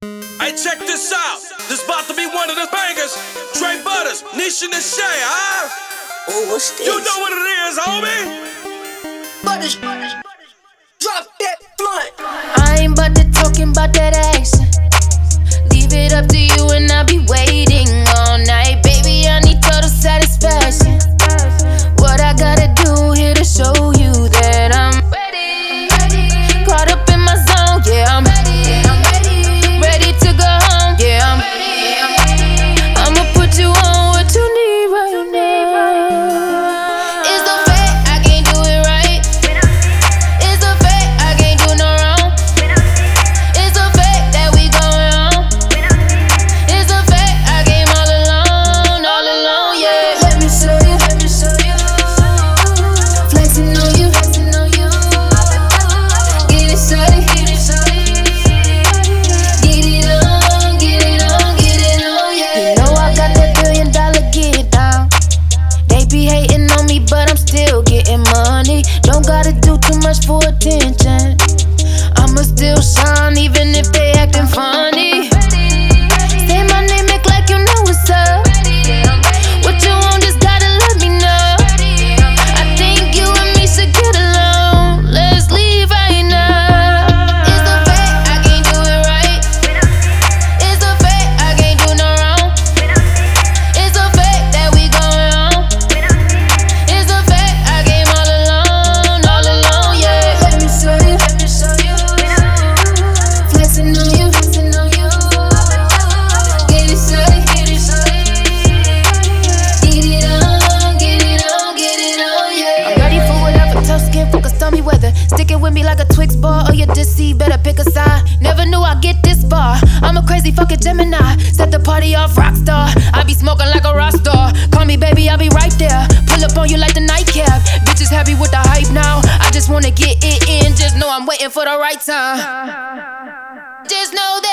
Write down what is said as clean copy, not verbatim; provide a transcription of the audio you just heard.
Hey, check this out. This about to be one of the bangers. Trey Butters, Nisha and Shay, huh? Oh, what's this? You know what it is, homie. Butters, drop that blunt. I ain't about to talking about that action. Leave it up to you and I'll be waiting all night. Baby, I need total satisfaction. What I gotta do here to show you that I'm ready. Caught up in my zone, yeah, I'm ready to go home, yeah, I'm ready. I'ma put you on what you need right now. It's a fact, I can't do it right. It's a fact, I can't do no wrong. It's a fact that we going home. It's a fact, I came all alone, yeah. Let me show you. Flexing on you. Get it shorty. Get it on, yeah. You know I got that $1 billion get it down. They be hating on me, but I'm still getting money. Don't gotta do too much for attention. I'ma still shine even if they acting funny. Say my name, act like you know what's up. What you want, just gotta let me know. I think you and me should get along. Let's leave right now. It's a fact, I can't do it right. It's a fact, I can't do no wrong. It's a fact that we going home. It's a fact, I came all alone, yeah. Let me show you. Flexing on you. Get it shorty. Get it on, yeah. I'm ready for whatever, tough skin, fuck a stormy weather. Sticking with me like a Twix bar or your DC, better pick a side. Never knew I'd get this far. I'm a crazy fucking Gemini. Set the party off rockstar. I be smoking like a rock star. Call me baby, I'll be right there. Pull up on you like the nightcap. Bitches happy with the hype now. I just wanna get it in. Just know I'm waiting for the right time. Just know